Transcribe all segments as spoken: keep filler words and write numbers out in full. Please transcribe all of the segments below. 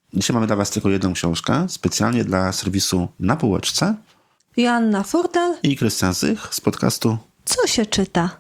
Dzisiaj mamy dla was tylko jedną książkę, specjalnie dla serwisu Na Półeczce. Joanna Furtel I Krystian Zych z podcastu Co się czyta?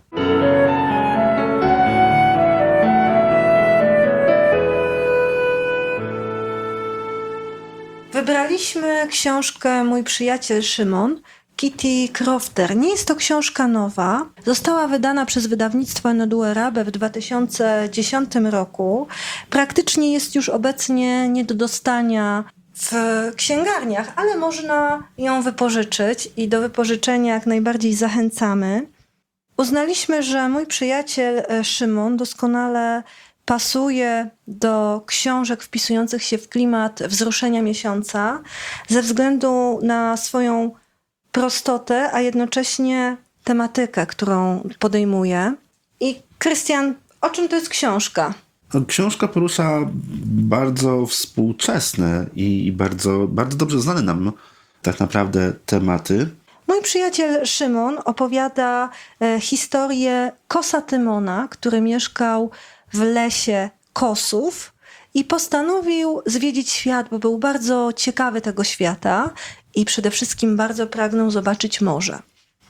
Wybraliśmy książkę Mój przyjaciel Szymon, Kitty Crofter. Nie jest to książka nowa. Została wydana przez wydawnictwo Ennedu Arabe w dwa tysiące dziesiątym roku. Praktycznie jest już obecnie nie do dostania w księgarniach, ale można ją wypożyczyć i do wypożyczenia jak najbardziej zachęcamy. Uznaliśmy, że Mój przyjaciel Szymon doskonale pasuje do książek wpisujących się w klimat wzruszenia miesiąca ze względu na swoją prostotę, a jednocześnie tematykę, którą podejmuje. I Krystian, o czym to jest książka? Książka porusza bardzo współczesne i bardzo, bardzo dobrze znane nam tak naprawdę tematy. Mój przyjaciel Szymon opowiada e, historię kosa Tymona, który mieszkał w lesie kosów i postanowił zwiedzić świat, bo był bardzo ciekawy tego świata i przede wszystkim bardzo pragnął zobaczyć morze.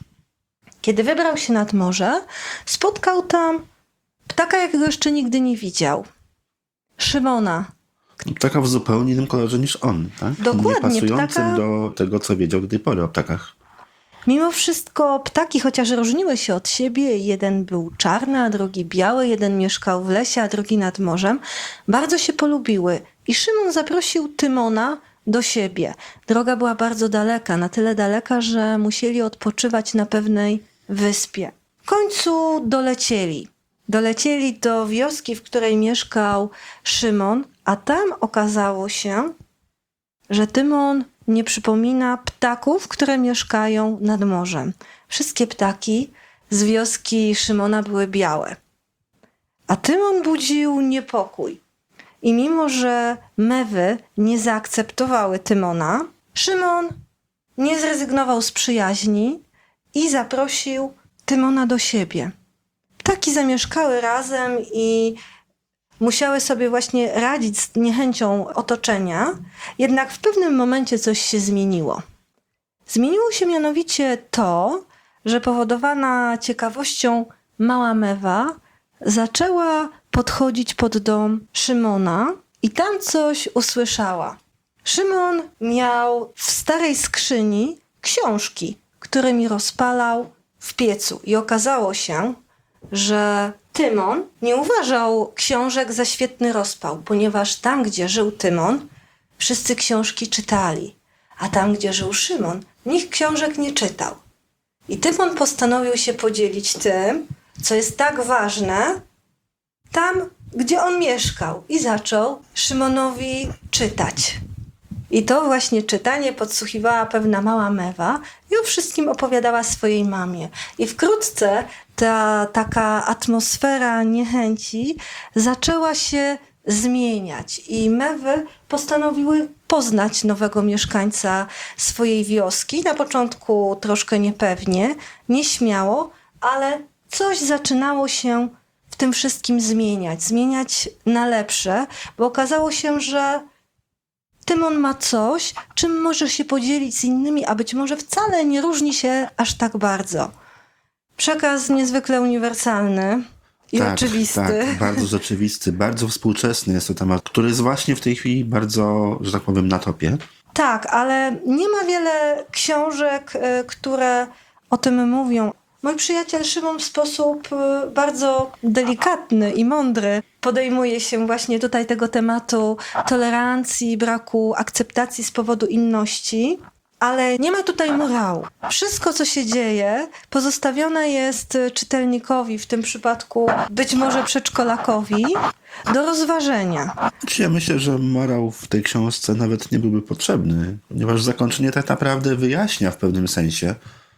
Kiedy wybrał się nad morze, spotkał tam ptaka, jakiego jeszcze nigdy nie widział. Szymona. Ptaka w zupełnie innym kolorze niż on, tak? Dokładnie, nie pasującym ptaka... do tego, co wiedział do tej pory o ptakach. Mimo wszystko ptaki, chociaż różniły się od siebie, jeden był czarny, a drugi biały, jeden mieszkał w lesie, a drugi nad morzem, bardzo się polubiły. I Szymon zaprosił Tymona do siebie. Droga była bardzo daleka, na tyle daleka, że musieli odpoczywać na pewnej wyspie. W końcu dolecieli. Dolecieli do wioski, w której mieszkał Szymon, a tam okazało się, że Tymon nie przypomina ptaków, które mieszkają nad morzem. Wszystkie ptaki z wioski Szymona były białe. A Tymon budził niepokój. I mimo, że mewy nie zaakceptowały Tymona, Szymon nie zrezygnował z przyjaźni i zaprosił Tymona do siebie. Ptaki zamieszkały razem i musiały sobie właśnie radzić z niechęcią otoczenia, jednak w pewnym momencie coś się zmieniło. Zmieniło się mianowicie to, że powodowana ciekawością mała mewa zaczęła podchodzić pod dom Szymona i tam coś usłyszała. Szymon miał w starej skrzyni książki, którymi rozpalał w piecu i okazało się, że Tymon nie uważał książek za świetny rozpał, ponieważ tam, gdzie żył Tymon, wszyscy książki czytali, a tam, gdzie żył Szymon, nikt książek nie czytał. I Tymon postanowił się podzielić tym, co jest tak ważne, tam, gdzie on mieszkał i zaczął Szymonowi czytać. I to właśnie czytanie podsłuchiwała pewna mała mewa i o wszystkim opowiadała swojej mamie. I wkrótce ta taka atmosfera niechęci zaczęła się zmieniać i mewy postanowiły poznać nowego mieszkańca swojej wioski. Na początku troszkę niepewnie, nieśmiało, ale coś zaczynało się w tym wszystkim zmieniać. Zmieniać na lepsze, bo okazało się, że Tymon ma coś, czym może się podzielić z innymi, a być może wcale nie różni się aż tak bardzo. Przekaz niezwykle uniwersalny i tak, oczywisty. Tak, bardzo rzeczywisty, bardzo współczesny jest to temat, który jest właśnie w tej chwili bardzo, że tak powiem, na topie. Tak, ale nie ma wiele książek, które o tym mówią. Mój przyjaciel Szymon w sposób bardzo delikatny i mądry podejmuje się właśnie tutaj tego tematu tolerancji, braku akceptacji z powodu inności, ale nie ma tutaj morału. Wszystko, co się dzieje, pozostawione jest czytelnikowi, w tym przypadku być może przedszkolakowi, do rozważenia. Ja myślę, że morał w tej książce nawet nie byłby potrzebny, ponieważ zakończenie tak naprawdę wyjaśnia w pewnym sensie,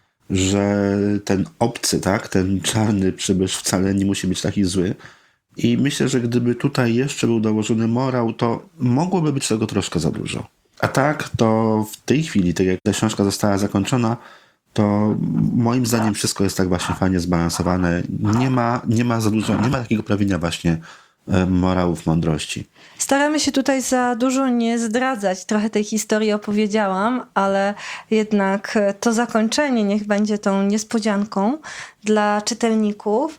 że ten obcy, tak, ten czarny przybysz wcale nie musi być taki zły. I myślę, że gdyby tutaj jeszcze był dołożony morał, to mogłoby być tego troszkę za dużo. A tak, to w tej chwili, tak jak ta książka została zakończona, to moim zdaniem wszystko jest tak właśnie fajnie zbalansowane. Nie ma, nie ma za dużo, nie ma takiego prawienia właśnie e, morałów mądrości. Staramy się tutaj za dużo nie zdradzać. Trochę tej historii opowiedziałam, ale jednak to zakończenie niech będzie tą niespodzianką dla czytelników.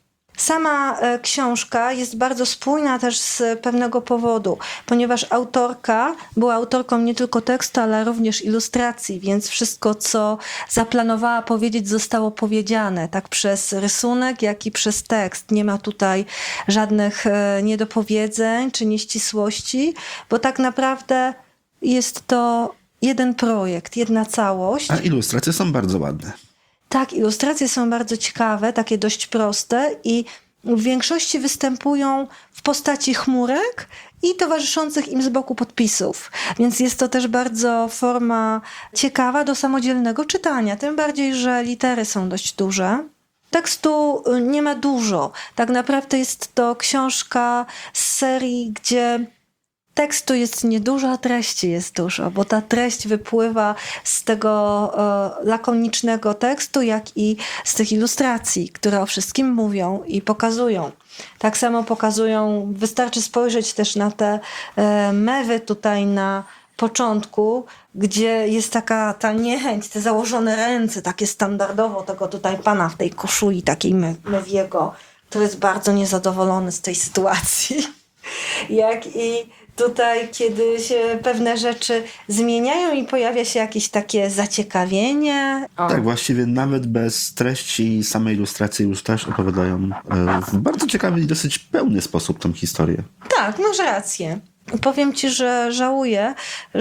Sama e, książka jest bardzo spójna też z pewnego powodu, ponieważ autorka była autorką nie tylko tekstu, ale również ilustracji, więc wszystko, co zaplanowała powiedzieć, zostało powiedziane, tak przez rysunek, jak i przez tekst. Nie ma tutaj żadnych e, niedopowiedzeń czy nieścisłości, bo tak naprawdę jest to jeden projekt, jedna całość. A ilustracje są bardzo ładne. Tak, ilustracje są bardzo ciekawe, takie dość proste i w większości występują w postaci chmurek i towarzyszących im z boku podpisów. Więc jest to też bardzo forma ciekawa do samodzielnego czytania, tym bardziej, że litery są dość duże. Tekstu nie ma dużo. Tak naprawdę jest to książka z serii, gdzie tekstu jest niedużo, a treści jest dużo, bo ta treść wypływa z tego e, lakonicznego tekstu, jak i z tych ilustracji, które o wszystkim mówią i pokazują. Tak samo pokazują, wystarczy spojrzeć też na te e, mewy tutaj na początku, gdzie jest taka ta niechęć, te założone ręce, takie standardowo tego tutaj pana w tej koszuli takiej me- mewiego, który jest bardzo niezadowolony z tej sytuacji. Jak i tutaj, kiedy się pewne rzeczy zmieniają i pojawia się jakieś takie zaciekawienie. O. Tak, właściwie nawet bez treści samej ilustracji już też opowiadają e, w bardzo ciekawy i dosyć pełny sposób tą historię. Tak, masz rację. Powiem ci, że żałuję,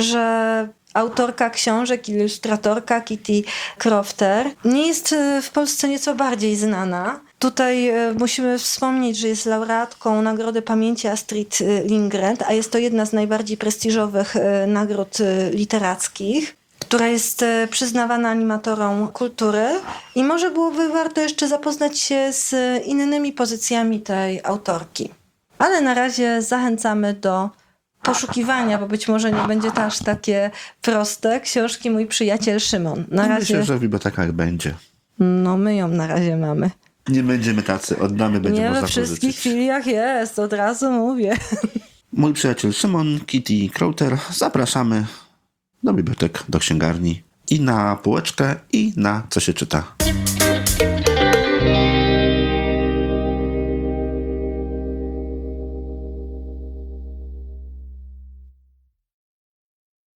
że autorka książek, ilustratorka Kitty Crofter nie jest w Polsce nieco bardziej znana. Tutaj musimy wspomnieć, że jest laureatką Nagrody Pamięci Astrid Lindgren, a jest to jedna z najbardziej prestiżowych nagród literackich, która jest przyznawana animatorom kultury i może byłoby warto jeszcze zapoznać się z innymi pozycjami tej autorki. Ale na razie zachęcamy do poszukiwania, bo być może nie będzie to aż takie proste, książki Mój przyjaciel Szymon. Na razie... Myślę, że w bibliotekach będzie. No my ją na razie mamy. Nie będziemy tacy, oddamy, będzie Nie można we wszystkich pożyczyć. filiach jest, od razu mówię. Mój przyjaciel Szymon, Kitty Crowther, zapraszamy do bibliotek, do księgarni i na półeczkę, i na co się czyta.